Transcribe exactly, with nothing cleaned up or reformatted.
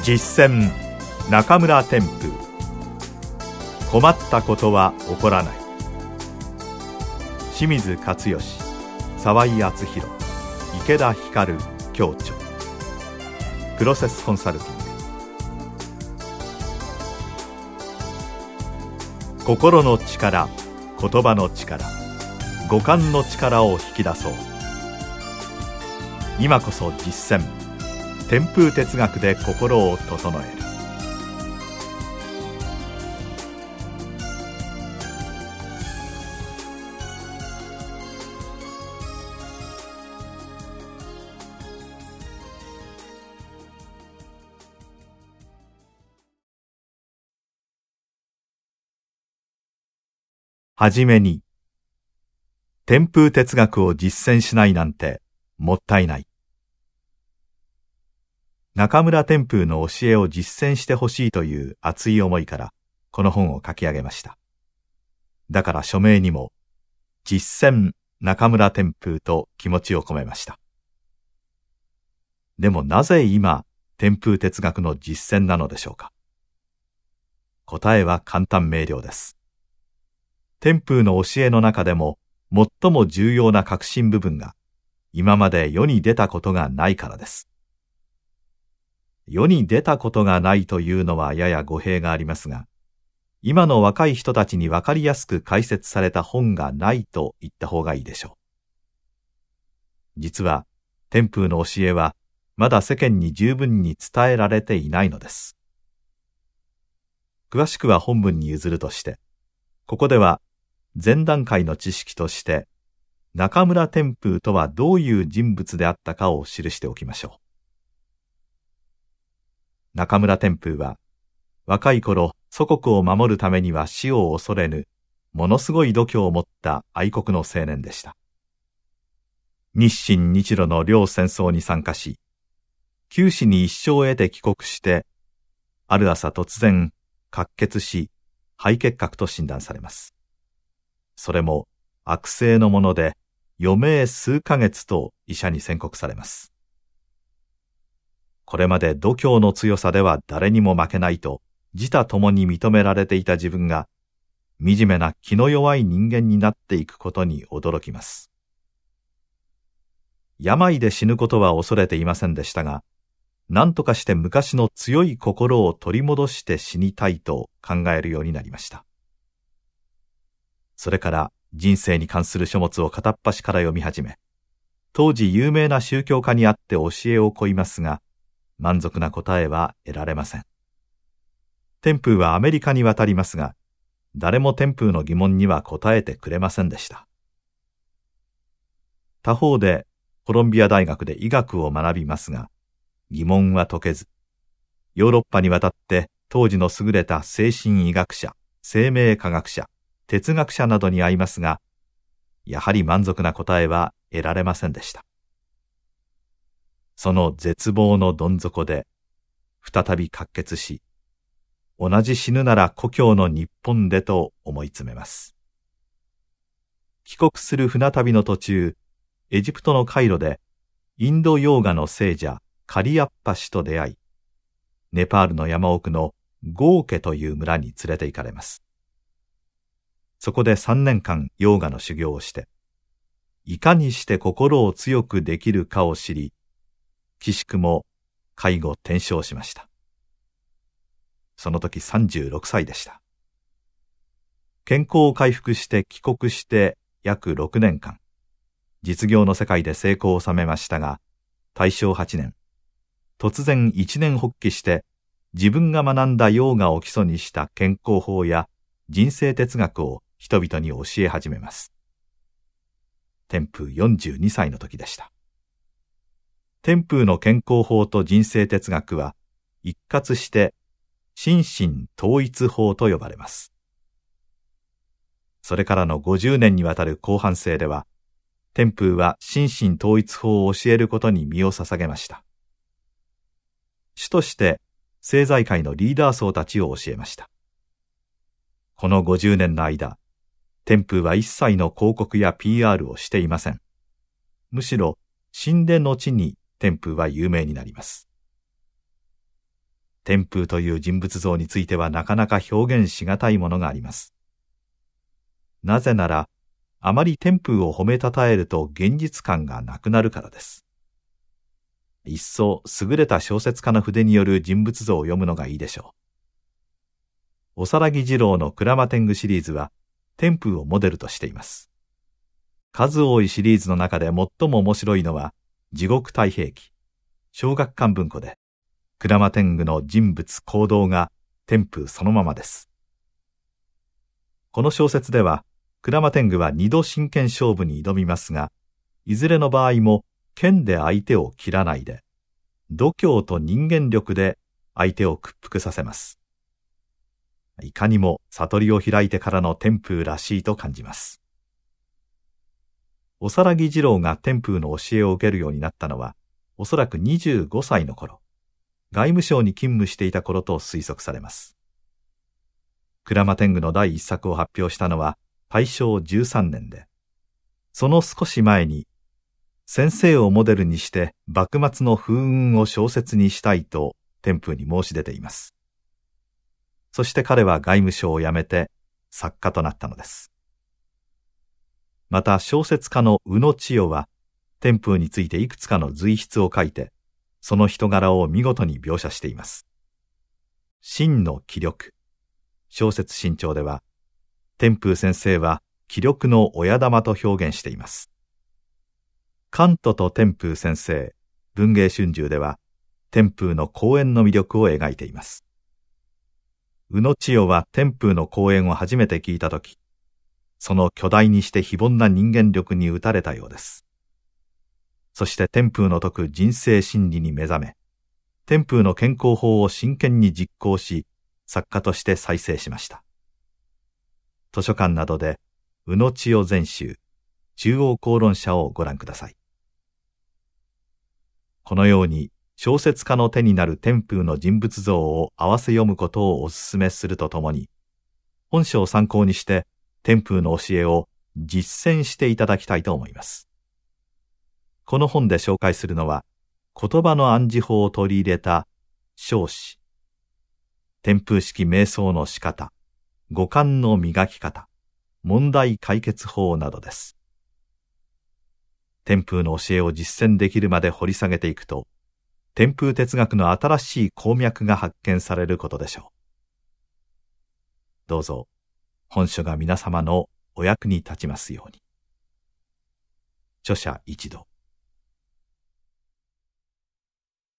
実践中村天風。困ったことは起こらない。清水勝義、沢井敦弘、池田光、教著。プロセスコンサルティング。心の力、言葉の力、五感の力を引き出そう。今こそ実践。天風哲学で心を整える。はじめに、天風哲学を実践しないなんてもったいない。中村天風の教えを実践してほしいという熱い思いからこの本を書き上げました。だから署名にも実践中村天風と気持ちを込めました。でもなぜ今天風哲学の実践なのでしょうか。答えは簡単明瞭です。天風の教えの中でも最も重要な核心部分が今まで世に出たことがないからです。世に出たことがないというのはやや語弊がありますが、今の若い人たちにわかりやすく解説された本がないと言った方がいいでしょう。実は天風の教えはまだ世間に十分に伝えられていないのです。詳しくは本文に譲るとして、ここでは前段階の知識として中村天風とはどういう人物であったかを記しておきましょう。中村天風は若い頃祖国を守るためには死を恐れぬものすごい度胸を持った愛国の青年でした。日清日露の両戦争に参加し、九死に一生を得て帰国して、ある朝突然滑血し肺結核と診断されます。それも悪性のもので余命数ヶ月と医者に宣告されます。これまで度胸の強さでは誰にも負けないと自他ともに認められていた自分が惨めな気の弱い人間になっていくことに驚きます。病で死ぬことは恐れていませんでしたが、何とかして昔の強い心を取り戻して死にたいと考えるようになりました。それから人生に関する書物を片っ端から読み始め、当時有名な宗教家にあって教えを請いますが、満足な答えは得られません。天風はアメリカに渡りますが、誰も天風の疑問には答えてくれませんでした。他方でコロンビア大学で医学を学びますが、疑問は解けず、ヨーロッパに渡って当時の優れた精神医学者、生命科学者、哲学者などに会いますが、やはり満足な答えは得られませんでした。その絶望のどん底で、再び滑血し、同じ死ぬなら故郷の日本でと思い詰めます。帰国する船旅の途中、エジプトのカイロで、インドヨーガの聖者、カリアッパ氏と出会い、ネパールの山奥のゴーケという村に連れて行かれます。そこで三年間ヨーガの修行をして、いかにして心を強くできるかを知り、奇しくも介護転生しました。その時さんじゅうろくさいでした。健康を回復して帰国して約ろくねんかん、実業の世界で成功を収めましたが、大正はちねん、突然一念発起して自分が学んだヨーガを基礎にした健康法や人生哲学を人々に教え始めます。天風よんじゅうにさいの時でした。天風の健康法と人生哲学は一括して心身統一法と呼ばれます。それからのごじゅうねんにわたる後半生では、天風は心身統一法を教えることに身を捧げました。主として政財界のリーダー層たちを教えました。このごじゅうねんの間、天風は一切の広告や ピーアール をしていません。むしろ死んで後に天風は有名になります。 天風という人物像についてはなかなか表現しがたいものがあります。なぜなら、あまり天風を褒めたたえると現実感がなくなるからです。一層優れた小説家の筆による人物像を読むのがいいでしょう。おさらぎ二郎の鞍馬天狗シリーズは天風をモデルとしています。数多いシリーズの中で最も面白いのは地獄太平記、小学館文庫で、鞍馬天狗の人物行動が天風そのままです。この小説では、鞍馬天狗は二度真剣勝負に挑みますが、いずれの場合も剣で相手を切らないで、度胸と人間力で相手を屈服させます。いかにも悟りを開いてからの天風らしいと感じます。おさらぎ二郎が天風の教えを受けるようになったのは、おそらくにじゅうごさいの頃、外務省に勤務していた頃と推測されます。鞍馬天狗の第一作を発表したのは大正じゅうさんねんで、その少し前に、先生をモデルにして幕末の風雲を小説にしたいと天風に申し出ています。そして彼は外務省を辞めて作家となったのです。また小説家の宇野千代は天風についていくつかの随筆を書いて、その人柄を見事に描写しています。真の気力、小説新潮では、天風先生は気力の親玉と表現しています。関東と天風先生、文藝春秋では、天風の講演の魅力を描いています。宇野千代は天風の講演を初めて聞いたとき、その巨大にして非凡な人間力に打たれたようです。そして天風の説く人生真理に目覚め、天風の健康法を真剣に実行し、作家として再生しました。図書館などで、宇野千代全集、中央公論社をご覧ください。このように、小説家の手になる天風の人物像を合わせ読むことをお勧めするとともに、本書を参考にして、天風の教えを実践していただきたいと思います。この本で紹介するのは、言葉の暗示法を取り入れた小詩、天風式瞑想の仕方、五感の磨き方、問題解決法などです。天風の教えを実践できるまで掘り下げていくと、天風哲学の新しい鉱脈が発見されることでしょう。どうぞ、本書が皆様のお役に立ちますように。著者一同。